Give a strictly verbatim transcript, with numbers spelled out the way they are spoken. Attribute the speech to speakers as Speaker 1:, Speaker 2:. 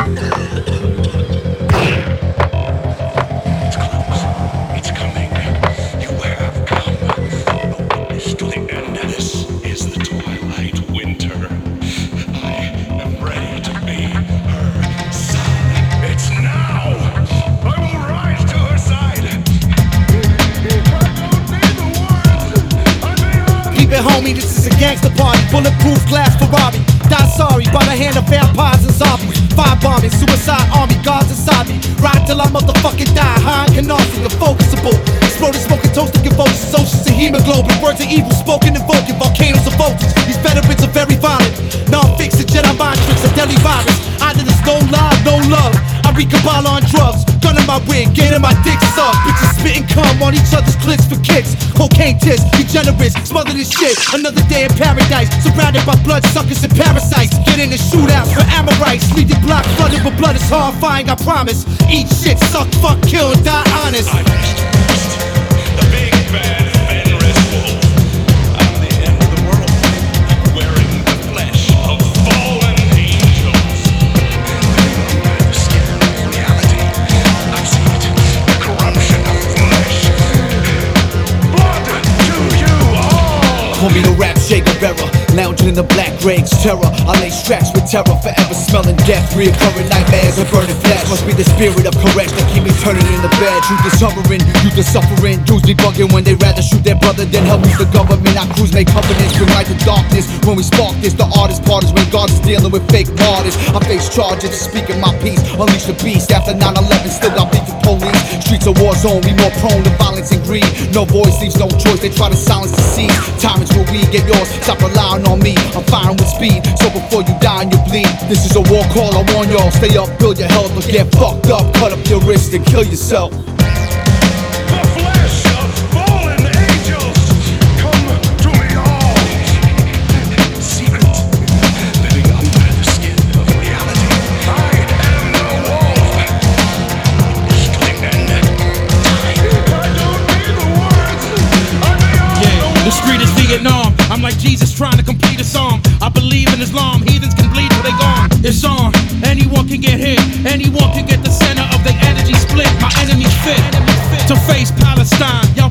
Speaker 1: Homie, this is a gangster party, bulletproof glass Ferrari. Die sorry by the hand of vampires and zombies. Fire bombing, suicide army, guards inside me. Ride till I motherfucking die, high and canarsie, unfocusable. Exploding, smoking, toasting, convulsions, oceans and hemoglobin. Words of evil, spoken, invoking, volcanoes of voltage. These veterans are very violent. Non-fiction, Jedi mind tricks, a deadly virus. Either there's no lie, no love. I read Kabbalah on drugs, gun in my wig, getting my dick sucked. Bitches spitting cum on each other's clicks for kicks. Cocaine tits, degenerates, smother this shit. Another day in paradise, surrounded by bloodsuckers and parasites. Get in the shootouts for Amorites. Leave the block flooded with blood, it's horrifying, I promise. Eat shit, suck, fuck, kill, and die honest.
Speaker 2: I'm the big bad Fenris wolf. I'm the end of the world, wearing the flesh of fallen angels. The skin of reality, I see it, the corruption of flesh. Blood to you all!
Speaker 1: Call me the rap shaker bearer, lounging in the black rags, terror. I lay tracks with terror, forever smelling death. Reoccurring nightmares of burning flesh. Must be the spirit of correction that keep me turning in the bed. Truth is hovering, youth is suffering. Dudes be bugging when they rather shoot their brother than help use the government. I cruise, make covenants, bring light to darkness. When we spark this, the hardest part is when God is dealing with fake martyrs. I face charges, speaking my peace, unleash the beast. After nine eleven, still got beef with police. Streets a war zone, we more prone to violence and greed. No voice leaves no choice, they try to silence the seed. Time is where we get yours, stop relying on me. I'm firing with speed, so before you die and you bleed. This is a war call, I warn y'all. Stay up, build your health, or get fucked up. Cut up your wrist and kill yourself.
Speaker 2: The flesh of fallen angels, come to me all. Secret, living under the skin of reality. I am the wolf. Eagling and dying. I don't need the words. I'm beyond
Speaker 3: Yeah, the street is Vietnam. I'm like Jesus trying to complete a song. I believe in Islam, heathens can bleed till they gone. It's on, anyone can get hit. Anyone can get the center of their energy split. My enemies fit to face Palestine. Y'all